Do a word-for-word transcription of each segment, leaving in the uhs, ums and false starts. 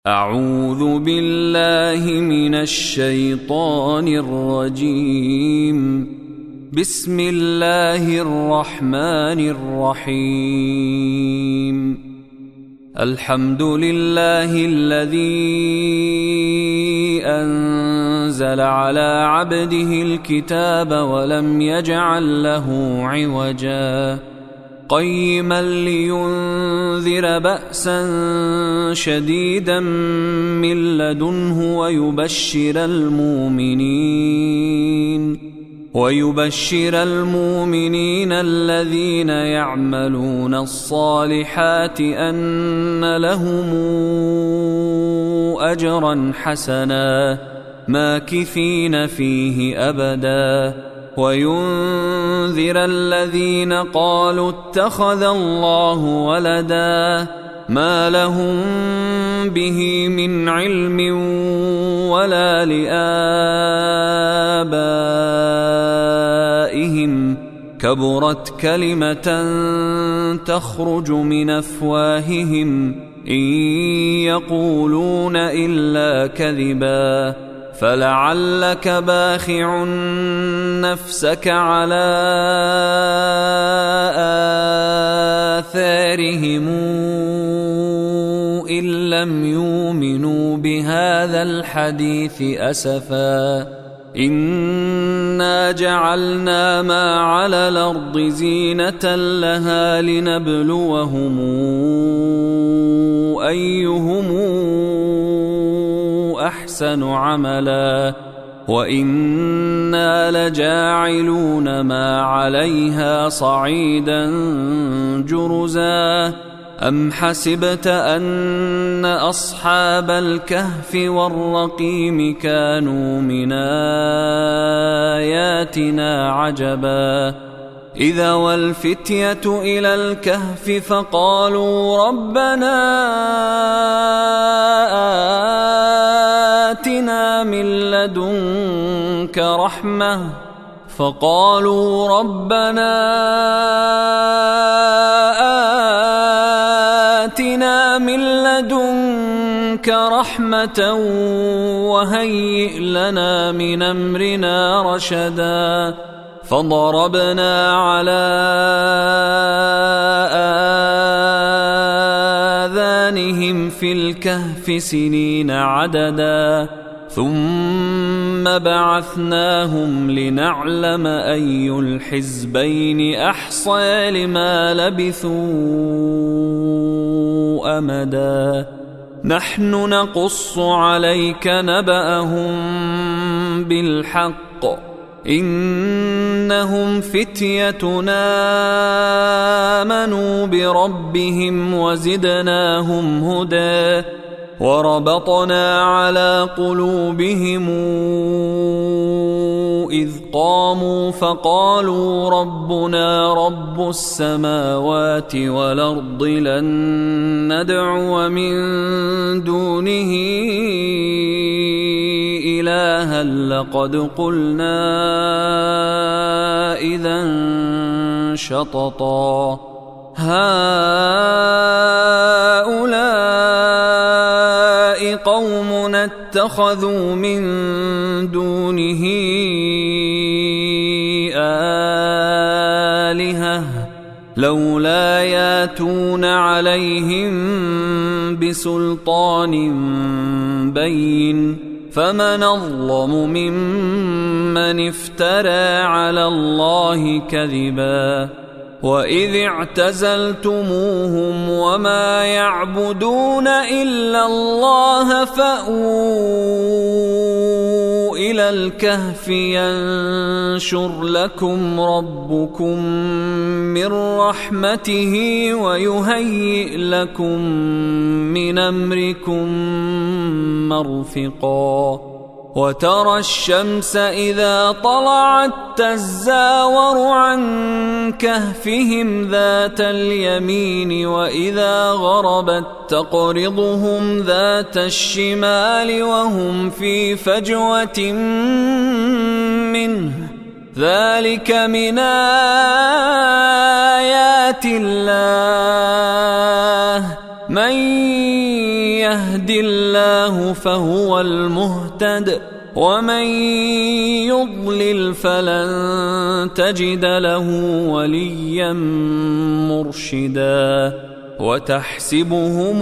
أعوذ بالله من الشيطان الرجيم. بسم الله الرحمن الرحيم. الحمد لله الذي أنزل على عبده الكتاب ولم يجعل له عوجا قيما لينذر بأسا شديدا من لدنه ويبشر المؤمنين ويبشر المؤمنين الذين يعملون الصالحات أن لهم أجرا حسنا ماكثين فيه أبدا وينذر الذين قالوا اتخذ الله ولدا ما لهم به من علم ولا لآبائهم كبرت كلمة تخرج من أفواههم إن يقولون إلا كذبا فلعلك باخع نفسك على آثارهم إن لم يؤمنوا بهذا الحديث أسفا إنا جعلنا ما على الأرض زينة لها لنبلوهم أيهم أحسن عملا وإنا لجاعلون ما عليها صعيدا جرزا أم حسبت أن أصحاب الكهف والرقيم كانوا من آياتنا عجبا إذا والفتية إلى الكهف فقالوا ربنا آتنا من لدنك رحمة فقالوا ربنا آتنا من لدنك رحمة وهيئ لنا من أمرنا رشدا فضربنا على آذانهم في الكهف سنين عددا ثم بعثناهم لنعلم أي الحزبين أحصى لما لبثوا أمدا نحن نقص عليك نبأهم بالحق إنهم فتيتنا آمنوا بربهم وزدناهم هدى وربطنا على قلوبهم إذ قاموا فقالوا ربنا رب السماوات والأرض لن ندعو من دونه إلها لقد قلنا إذا شططا هؤلاء قومنا اتخذوا من دونه آلهة لولا ياتون عليهم بسلطان بين فمن أظلم ممن افترى على الله كذبا وإذ اعتزلتموهم وما يعبدون إلا الله فأووا إلى الكهف ينشر لكم ربكم من رحمته ويهيئ لكم من أمركم مرفقا وترى الشمس إذا طلعت تزاور عن كهفهم ذات اليمين وإذا غربت تقرضهم ذات الشمال وهم في فجوة منه ذلك من آيات الله من يهد الله فهو المهتد ومن يضلل فلن تجد له وليا مرشدا وتحسبهم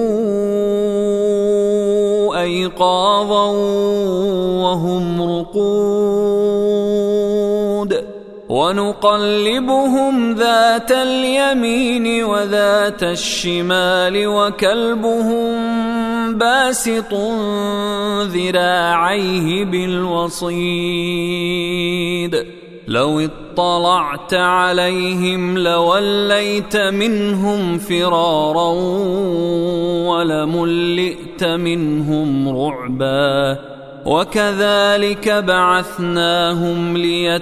أيقاظا وهم رقود ونقلبهم ذات اليمين وذات الشمال وكلبهم باسط ذراعيه بالوصيد لو اطلعت عليهم لوليت منهم فرارا ولملئت منهم رعبا وكذلك بعثناهم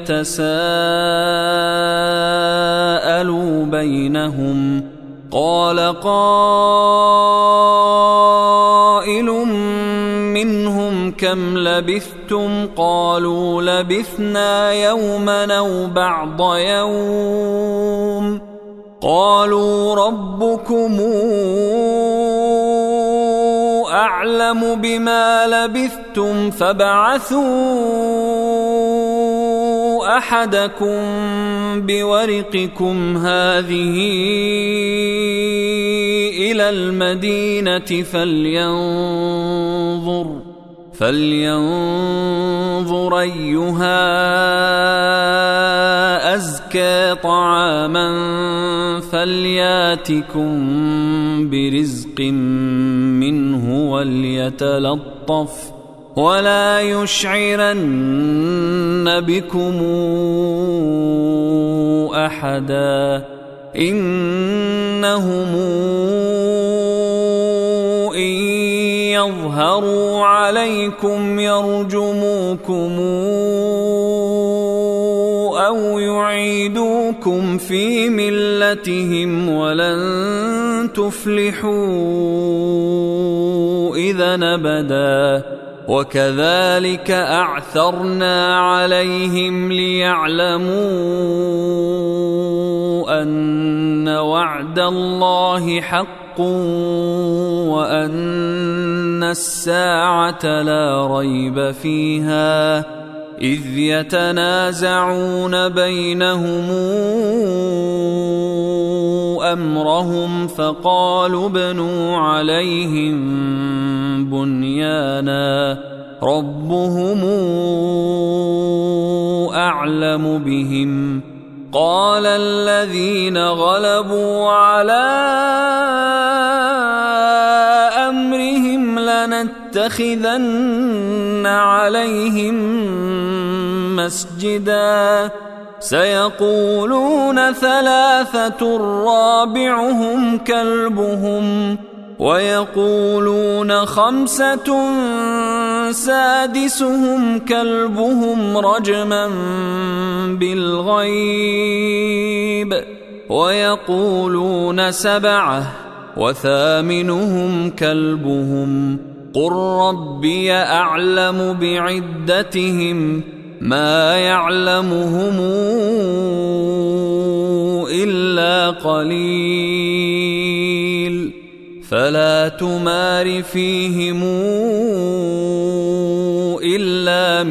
ليتساءلوا بينهم قال قائل منهم كم لبثتم قالوا لبثنا يوما أو بعض يوم قالوا ربكم أعلم بما لبثتم فابعثوا أحدكم بورقكم هذه إلى المدينة فلينظر فلينظر أيها أزكى طعاما فلياتكم برزق منه وليتلطف ولا يشعرن بكم أحدا إنهم إن يظهروا عليكم يرجموكم أو يعيدوكم في ملتهم ولن تفلحوا إذا أبدا وكذلك أعثرنا عليهم ليعلموا أن وعد الله حق وأن الساعة لا ريب فيها إذ يتنازعون بينهم أمرهم فقالوا ابنوا عليهم بنيانا ربهم أعلم بهم قال الذين غلبوا على أمرهم لنتخذن عليهم مسجدا سيقولون ثلاثة رابعهم كلبهم ويقولون خمسة سادسهم كلبهم رجما بالغيب ويقولون سبعة وثامنهم كلبهم قل ربي أعلم بعدتهم ما يعلمهم إلا قليل فلا تمار فيهم إلا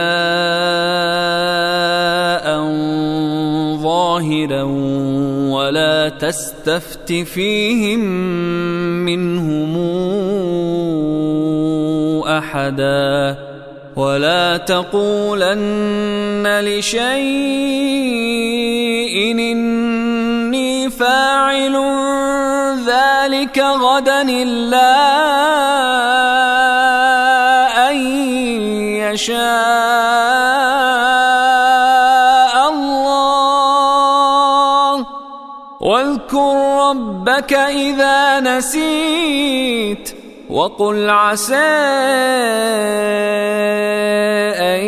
مراء ظاهرا ولا تستفت فيهم منهم أحدا ولا تقولن لشيء إني فاعل ذلك غدا إلا أن يشاء الله واذكر ربك إذا نسيت وقل عسى أن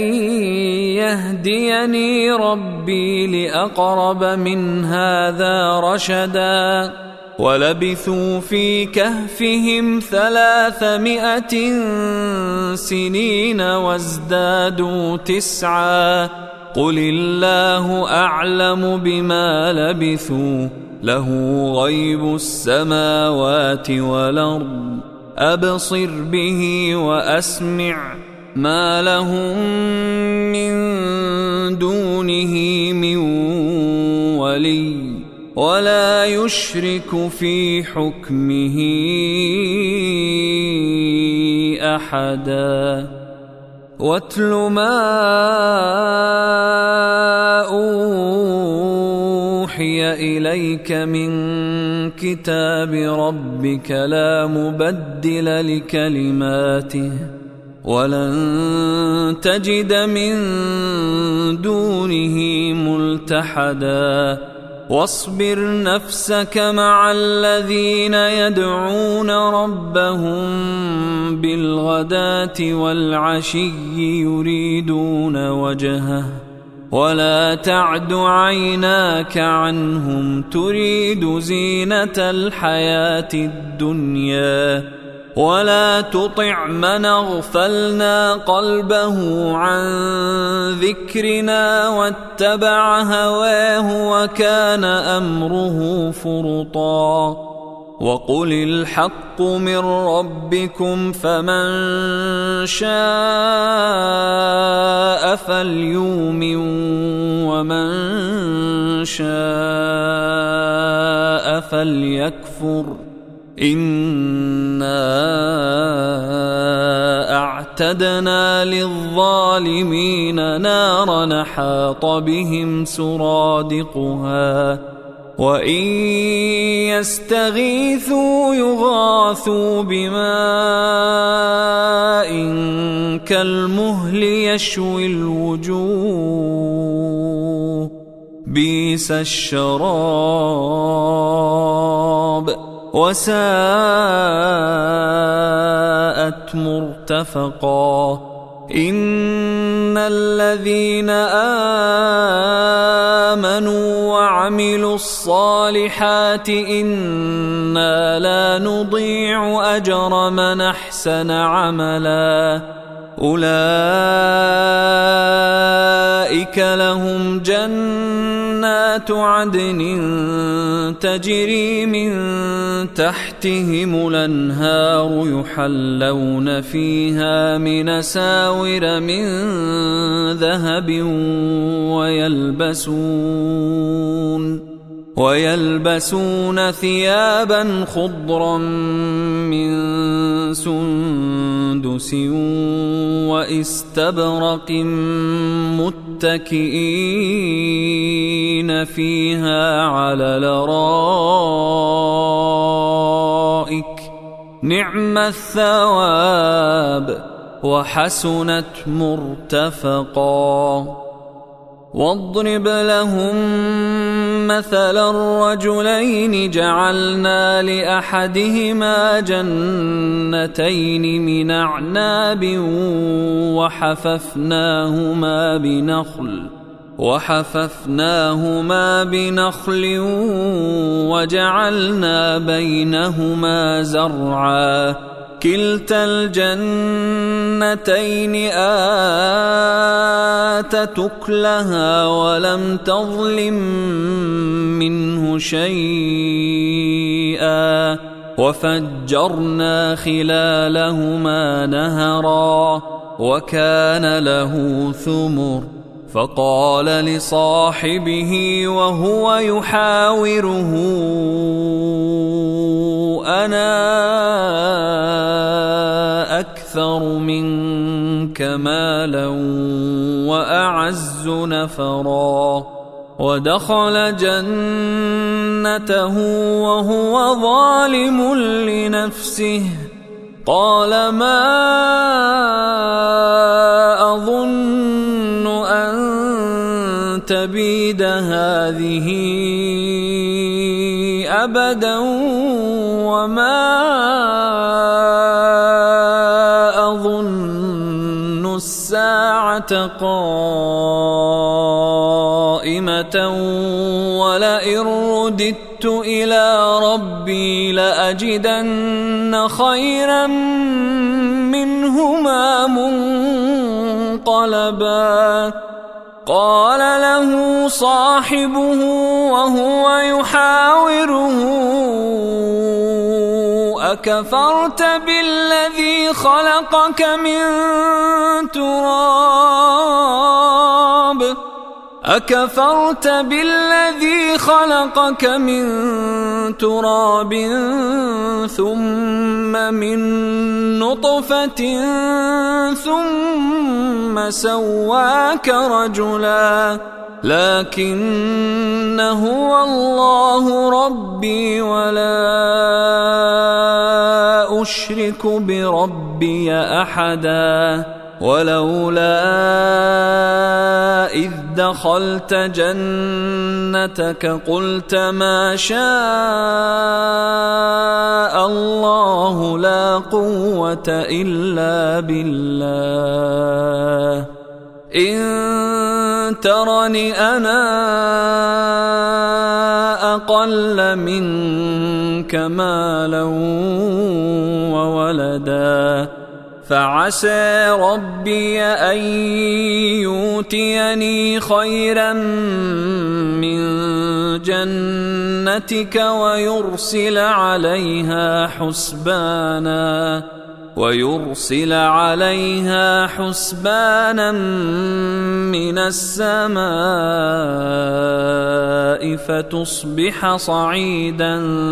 يهديني ربي لأقرب من هذا رشدا ولبثوا في كهفهم ثلاثمائة سنين وازدادوا تسعا قل الله أعلم بما لبثوا له غيب السماوات والأرض أبصر به وأسمع ما لهم من دونه من ولي ولا يشرك في حكمه أحدا واتل ما أوحي إليك من كتاب ربك لا مبدل لكلماته ولن تجد من دونه ملتحدا واصبر نفسك مع الذين يدعون ربهم بالغداة والعشي يريدون وجهه ولا تعد عيناك عنهم تريد زينة الحياة الدنيا ولا تطع من أغفلنا قلبه عن ذكرنا واتبع هواه وكان أمره فرطا وقل الحق من ربكم فمن شاء فليؤمن ومن شاء فليكفر إنا أعتدنا للظالمين نارا حاط بهم سرادقها وإن يستغيثوا يغاثوا بماء كالمهل يشوي الوجوه بئس الشراب وساءت مرتفقا إن الذين آمنوا وعملوا الصالحات إنا لا نضيع أجر من أحسن عملا أولئك لهم جنات عدن تجري من تحتهم الأنهار يحلون فيها من أساور من ذهب ويلبسون ويلبسون ثيابا خضرا من سندس واستبرق متكئين فيها على الأرائك نعم الثواب وحسنت مرتفقا واضرب لهم مثلا الرجلين جعلنا لأحدهما جنتين من أعناب وحففناهما بنخل وحففناهما بنخل وجعلنا بينهما زرعا كلتا الجنتين آتت أكلها ولم تظلم منه شيئا وفجرنا خلالهما نهرا وكان له ثمر فقال لصاحبه وهو يحاوره أنا أكثر منك مالا وأعز نفرا ودخل جنته وهو ظالم لنفسه قال ما أظن أن تبيد هذه أبدا وما أظن الساعة قائمة ولئن رددت إلى ربي لأجدن خيرا منهما منقلبا قال له صاحبه وهو يحاور أكفرت بالذي خلقك من تراب أكفرت بالذي خلقك من تراب ثم من نطفة ثم سواك رجلا لكن هو الله ربي ولا أشرك بربي أحدا ولولا إذ دخلت جنتك قلت ما شاء الله لا قوة إلا بالله إن ترني أنا أقل منك مالا وولدا فعسى ربي أن يؤتيني خيرا من جنتك ويرسل عليها حسبانا ويرسل عليها حسبانا من السماء فتصبح صعيدا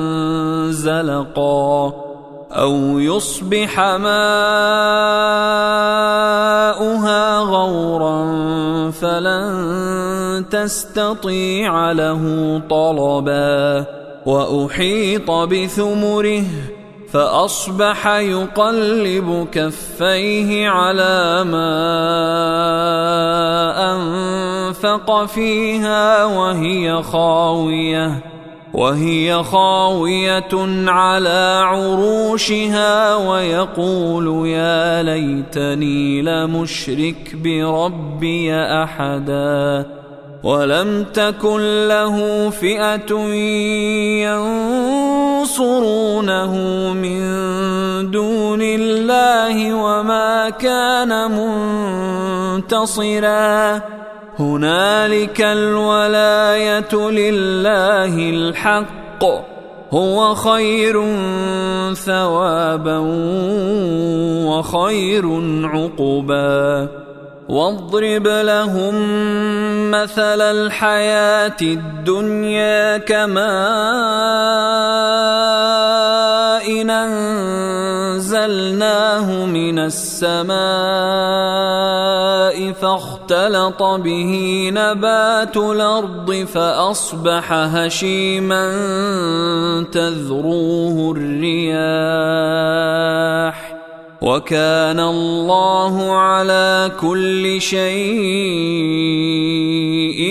زلقا أو يصبح ماؤها غورا فلن تستطيع له طلبا وأحيط بثمره فأصبح يقلب كفيه على ما أنفق فيها وهي خاوية وهي خاوية على عروشها ويقول يا ليتني لمشرك بربي أحدا ولم تكن له فئة ينصرونه من دون الله وما كان منتصرا هنالك الولاية لله الحق هو خير ثوابا وخير عقبا واضرب لهم مثل الحياة الدنيا كماء أنزلناه من السماء فاختلط به نبات الأرض فأصبح هشيما تذروه الرياح وكان الله على كل شيء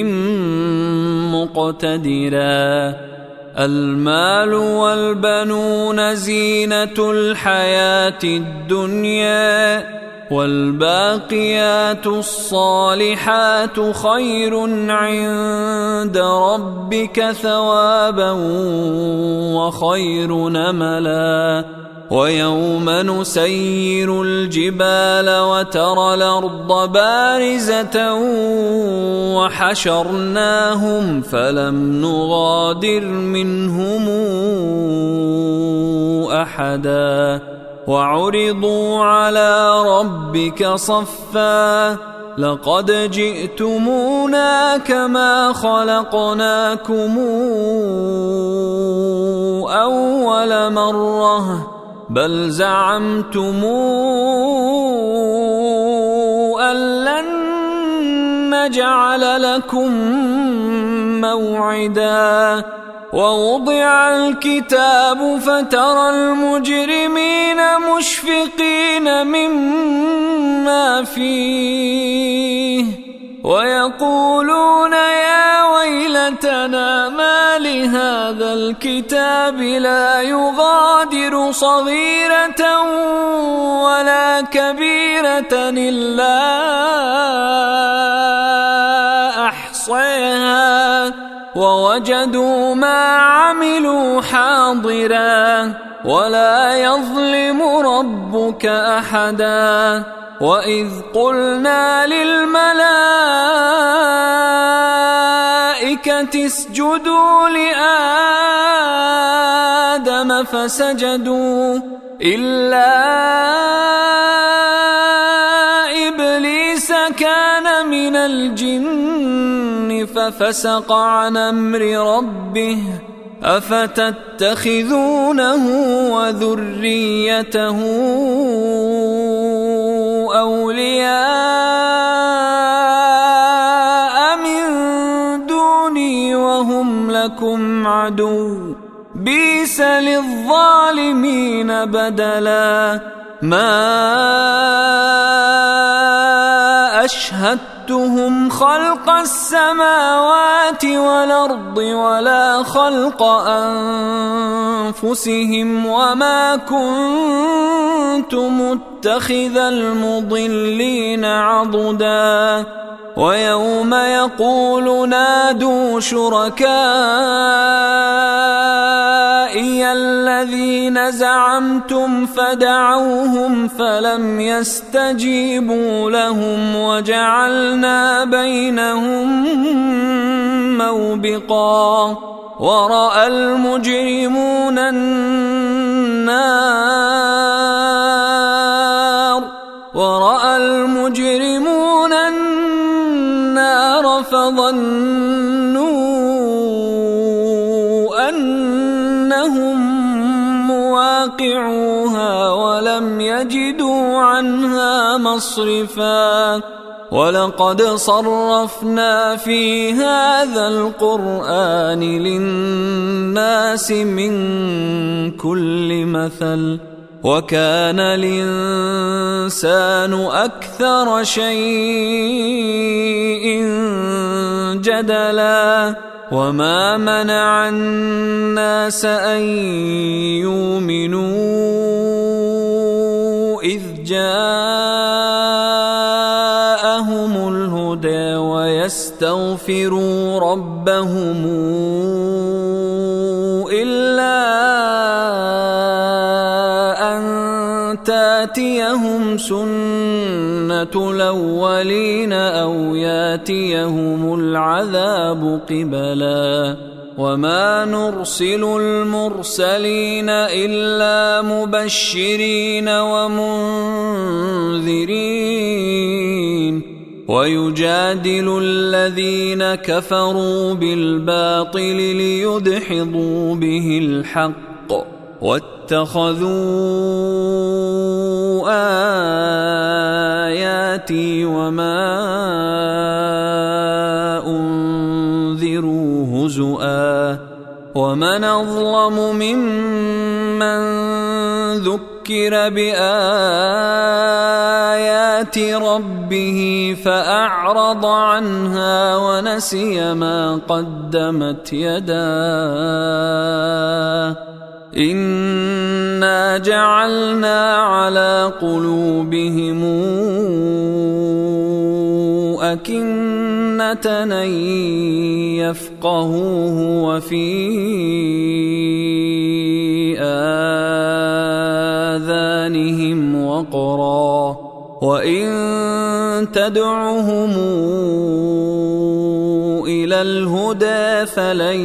مقتدرا المال والبنون زينة الحياة الدنيا والباقيات الصالحات خير عند ربك ثوابا وخير نملا ويوم نسير الجبال وترى الأرض بارزة وحشرناهم فلم نغادر منهم أحدا وعرضوا على ربك صفا لقد جئتمونا كما خلقناكم أول مرة بل زعمتم أن لن نجعل لكم موعدا ووضع الكتاب فترى المجرمين مشفقين مما فيه ويقولون يا ويلتنا ما لهذا الكتاب لا يغادر صغيرة ولا كبيرة إلا أحصيها ووجدوا ما عملوا حاضرا ولا يظلم ربك أحدا وإذ قلنا للملائكة الملائكة اسجدوا لآدم فسجدوا إلا إبليس كان من الجن ففسق عن أمر ربه أفتتخذونه وذريته أولياء من دوني وهم لكم عدو بئس للظالمين بدلا ما أشهدتهم خلق السماوات والأرض ولا خلق أنفسهم وما كنت متخذ المضلين عضدا ويوم يقول نادوا شركائي الذين زعمتم فدعوهم فلم يستجيبوا لهم وجعلنا بينهم موبقا ورأى المجرمون النار ورأى المجرمون النار فظنوا أنهم مواقعوها ولم يجدوا عنها مصرفا ولقد صرفنا في هذا القرآن للناس من كل مثل وكان الإنسان أكثر شيء جدلا وما منع الناس أن يؤمنوا إذ جاءهم الهدى ويستغفروا ربهم إلا تأتيهم سنة الأولين أو يأتيهم العذاب قبلا وما نرسل المرسلين إلا مبشرين ومنذرين ويجادل الذين كفروا بالباطل ليدحضوا به الحق واتخذوا آياتي وما أنذروا هزؤا ومن أظلم ممن ذكر بآيات ربه فأعرض عنها ونسي ما قدمت يداه إنا جعلنا على قلوبهم أكنة أن يفقهوه وفي آذانهم وقرا وإن تدعهم إلى الهدى فلن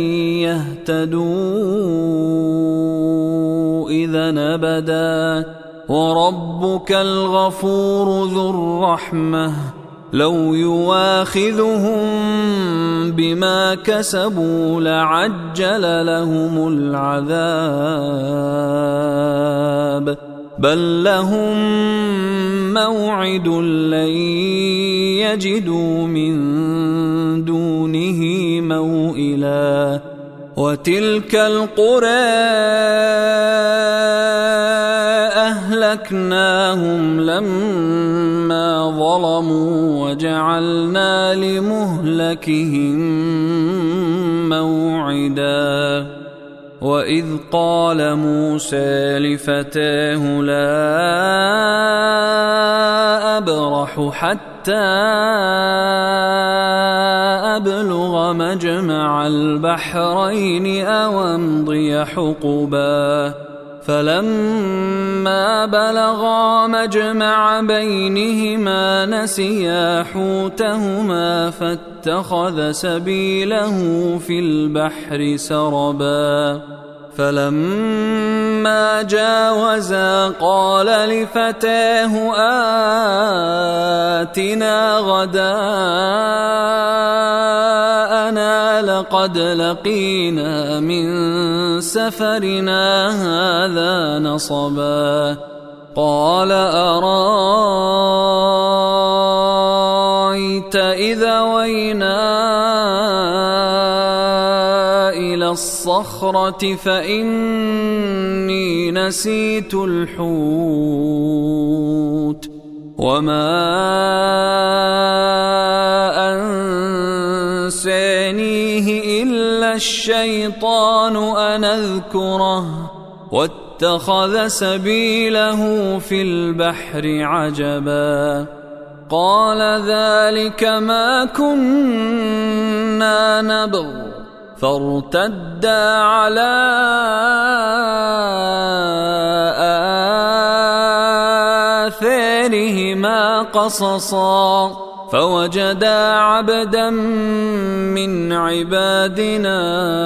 يهتدوا إذا أبدا وربك الغفور ذو الرحمة لو يواخذهم بما كسبوا لعجل لهم العذاب بل لهم موعد لن يجدوا من دونه موئلا وتلك القرى أهلكناهم لما ظلموا وجعلنا لمهلكهم موعدا وإذ قال موسى لفتاه لا أبرح حتى أبلغ مجمع البحرين أو أمضي حقبا فلما بلغا مجمع بينهما نسيا حوتهما فاتخذ سبيله في البحر سربا فلما جاوزا قال لفتاه آتنا غداءنا لقد لقينا من سفرنا هذا نصبا قال أرأيت إذا وينا إلى الصخرة فإني نسيت الحوت وما أنسانيه إلا الشيطان أن أذكره واتخذ سبيله في البحر عجبا قال ذلك ما كنا نبغ فارتدا على آثارهما قصصا فوجدا عبدا من عبادنا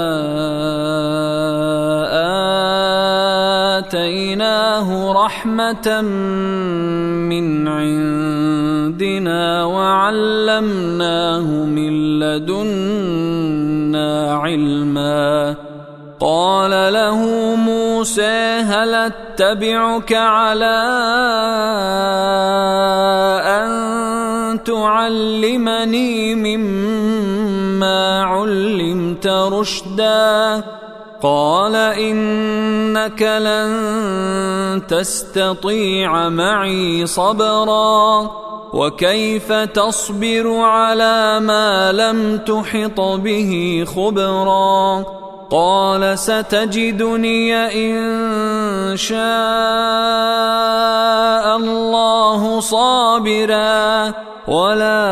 آتيناه رحمة من عندنا وعلمناه من لدنا علما قال له موسى هل اتبعك على أن تعلمني مما علمت رشدا قال إنك لن تستطيع معي صبرا وكيف تصبر على ما لم تحط به خبرا قال ستجدني إن شاء الله صابرا ولا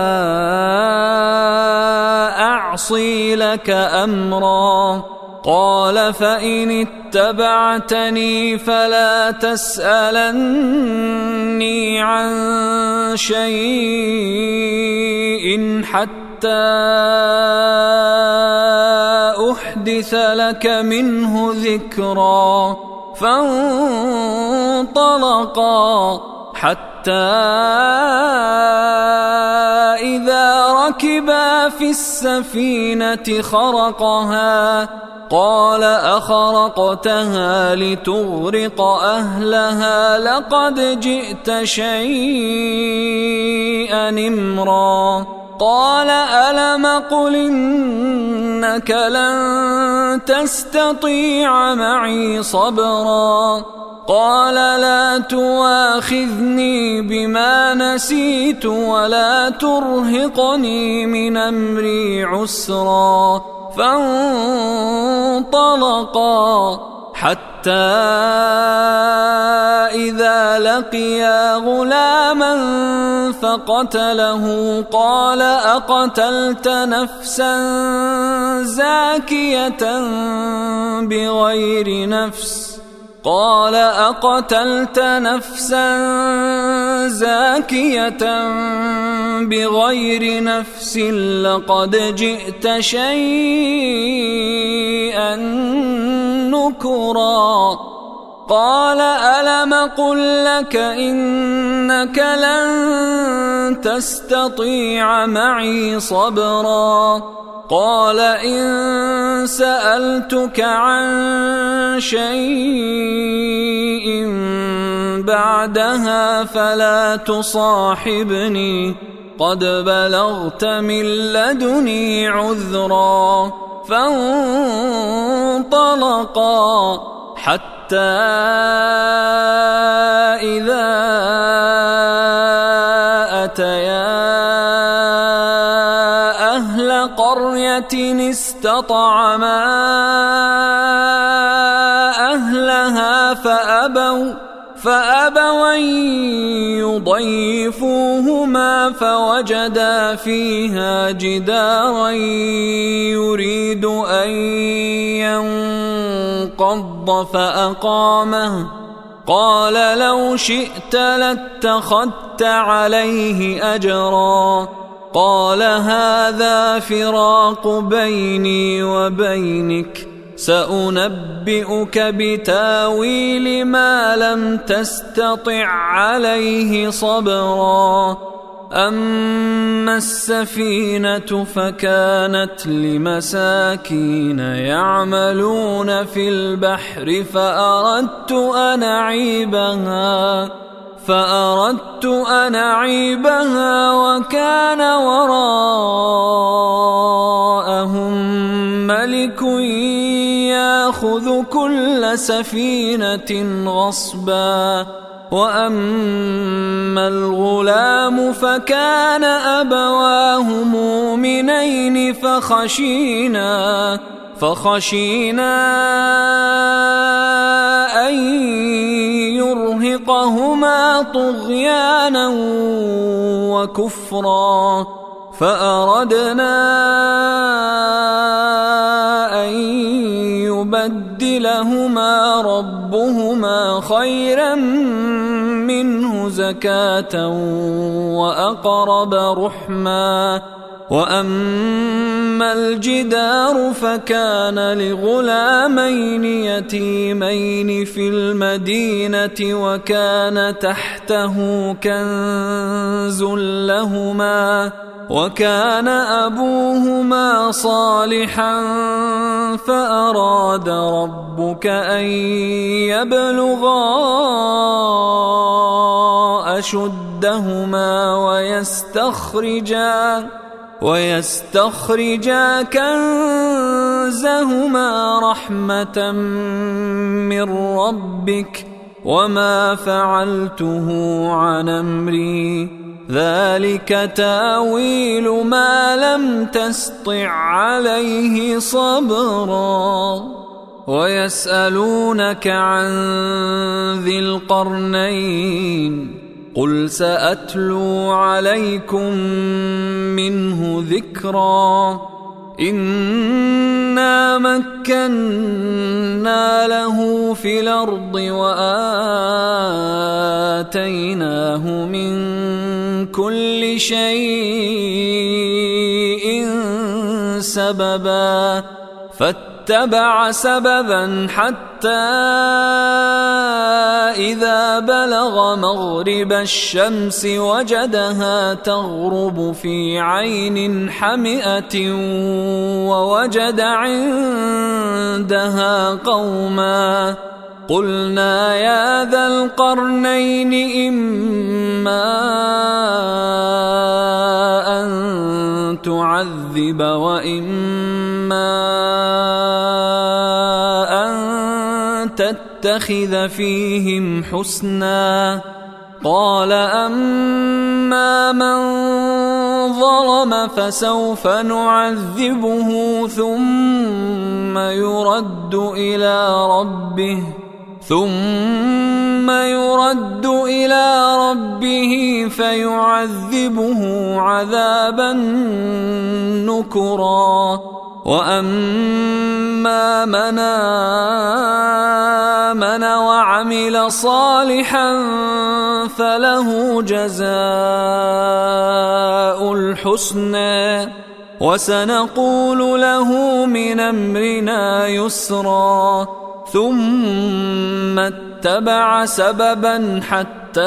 أعصي لك أمرا قال فإن اتبعتني فلا تسألني عن شيء حتى أحدث لك منه ذكرا فانطلقا حتى إذا ركبا في السفينة خرقها قال أخرقتها لتغرق أهلها لقد جئت شيئا إمرا قال ألم قل إنك لن تستطيع معي صبرا قال لا تواخذني بما نسيت ولا ترهقني من أمري عسرا فانطلقا حتى إذا لقيا غلاما فقتله قال أقتلت نفسا زاكية بغير نفس قال أقتلت نفسا زاكية بغير نفس لقد جئت شيئا نكرا قال ألم قل لك إنك لن تستطيع معي صبرا قال إن سألتك عن شيء بعدها فلا تصاحبني قد بلغت من لدني عذرا فانطلقا حتى إذا أتيا أهل قرية استطعما أهلها فأبوا فأبوا أن يضيفوهما فوجدا فيها جدارا يريد أن انقض فأقامه قال لو شئت لاتخذت عليه أجرا قال هذا فراق بيني وبينك سأنبئك بتاويل ما لم تستطع عليه صبرا أما السفينة فكانت لمساكين يعملون في البحر فأردت أن أعيبها فأردت أن أعيبها وكان وراءهم ملك يأخذ كل سفينة غصبا وأما الغلام فكان أبواه مؤمنين فخشينا فخشينا أن يرهقهما طغيانا وكفرا فأردنا أن يبدلهما ربهما خيرا منه زكاة وأقرب رحما وأما الجدار فكان لغلامين يتيمين في المدينة وكان تحته كنز لهما وكان أبوهما صالحا فأراد ربك أن يبلغا أشدهما ويستخرجا ويستخرجا كنزهما رحمة من ربك وما فعلته عن أمري ذلك تأويل ما لم تسطع عليه صبرا ويسألونك عن ذي القرنين قل سأتلو عليكم منه ذكرا إنا مكنا له في الأرض وآتيناه من كل شيء سببا فاتبع سببا حتى إذا بلغ مغرب الشمس وجدها تغرب في عين حمئة ووجد عندها قوما قلنا يا ذا القرنين إما أن تعذب وإما أن تتخذ فيهم حسنا قال أما من ظلم فسوف نعذبه ثم يرد إلى ربه ثم يرد إلى ربه فيعذبه عذابا نكرا وأما من آمن وعمل صالحا فله جزاء الحسنى وسنقول له من أمرنا يسرا ثم اتبع سببا حتى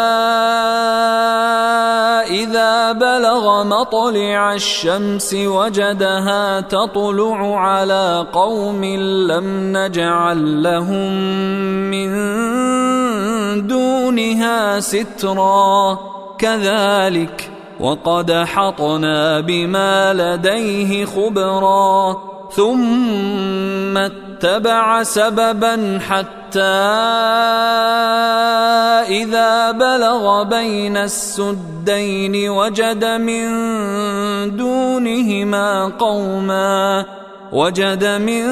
إذا بلغ مطلع الشمس وجدها تطلع على قوم لم نجعل لهم من دونها سترا كذلك وقد حطنا بما لديه خبرا ثم اتبع سببا حتى إذا بلغ بين السدين وجد من دونهما قوما وجد من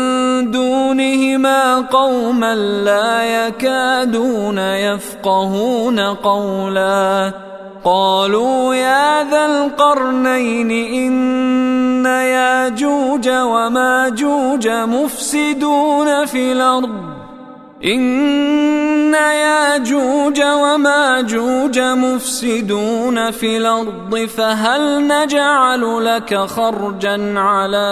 دونهما قوما لا يكادون يفقهون قولا قالوا يا ذا القرنين إن ياجوج وماجوج مفسدون في الأرض إن ياجوج وماجوج مفسدون في الأرض فهل نجعل لك خرجا على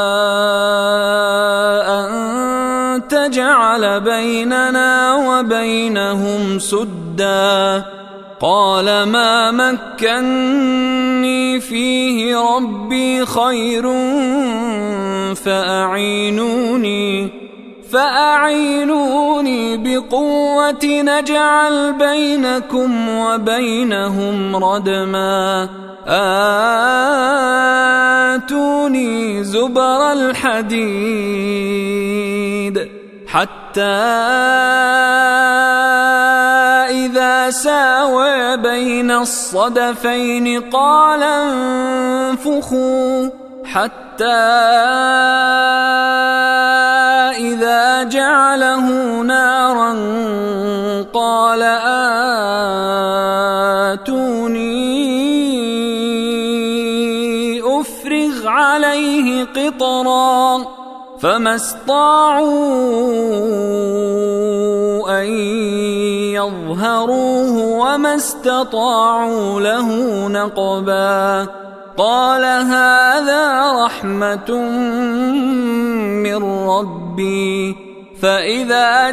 أن تجعل بيننا وبينهم سدا قال ما مكني فيه ربي خير فأعينوني فأعينوني بقوة نجعل بينكم وبينهم ردما آتوني زبر الحديد حتى إذا ساوى بين الصدفين قال انفخوا حتى إذا جعله نارا قال آتوني أفرغ عليه قطرا فما استطاعوا أن يظهروه وما استطاعوا له نقبا قال هذا رحمة من ربي فإذا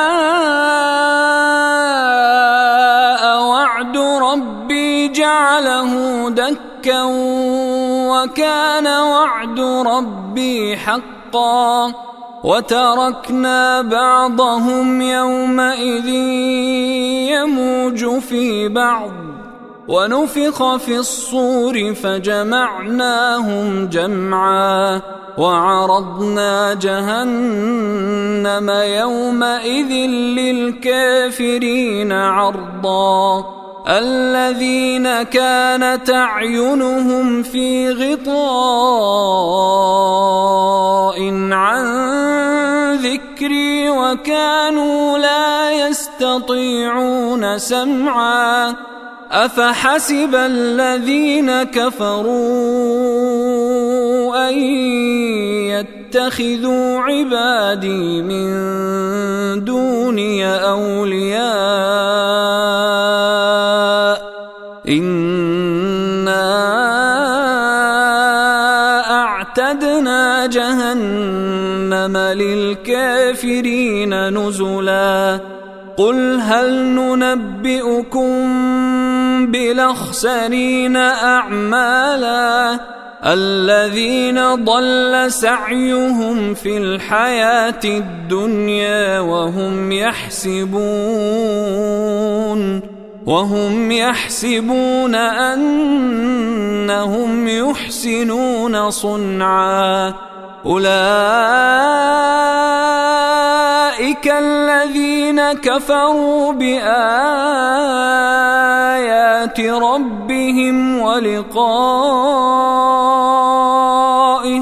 جاء وعد ربي جعله دكا وكان وعد ربي حقا وتركنا بعضهم يومئذ يموج في بعض ونفخ في الصور فجمعناهم جمعا وعرضنا جهنم يومئذ للكافرين عرضا الذين كانت أعينهم في غطاء عن ذكري وكانوا لا يستطيعون سمعا أفحسب الذين كفروا أن يتخذوا عبادي من دوني أولياء إنا أعتدنا جهنم للكافرين نزلا قل هل ننبئكم بالأخسرين أعمالا الذين ضل سعيهم في الحياة الدنيا وهم يحسبون وهم يحسبون أنهم يحسنون صنعا أولئك الذين كفروا بآيات ربهم ولقائه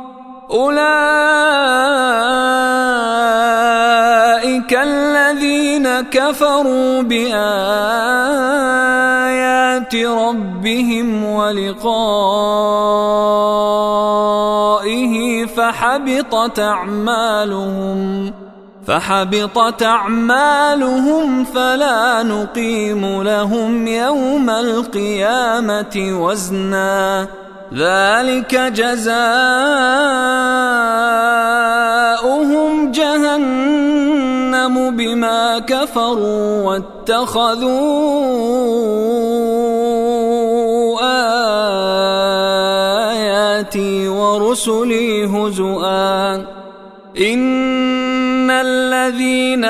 أولئك الذين كفروا بآيات ربهم ولقائه فحبطت أعمالهم فحبطت أعمالهم فلا نقيم لهم يوم القيامة وزنا ذلك جزاؤهم جهنم بما كفروا واتخذوا آياتي ورسلي هزؤا إن الذين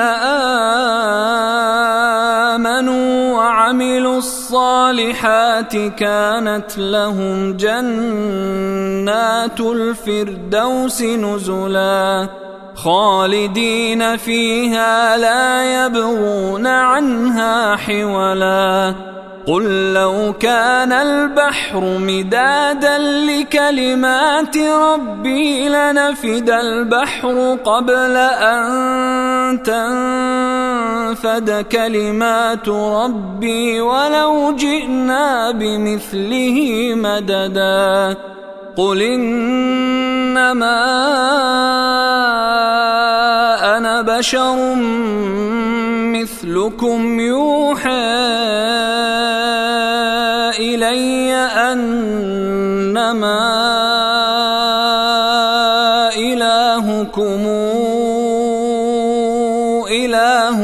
آمنوا وعملوا الصالحات كانت لهم جنات الفردوس نزلا خالدين فيها لا يبغون عنها حولا قل لو كان البحر مدادا لكلمات ربي لنفد البحر قبل أن تنفد كلمات ربي ولو جئنا بمثله مددا قل إنما أنا بشر مثلكم يوحى إلي أنما إلهكم إله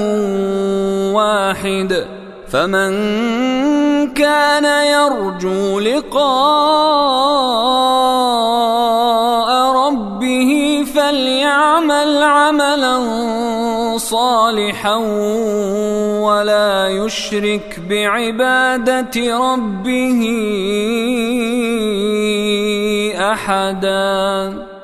واحد فمن كان يرجو لقاء ربه فليعمل عملا صالحا ولا يشرك بعبادة ربه أحدا.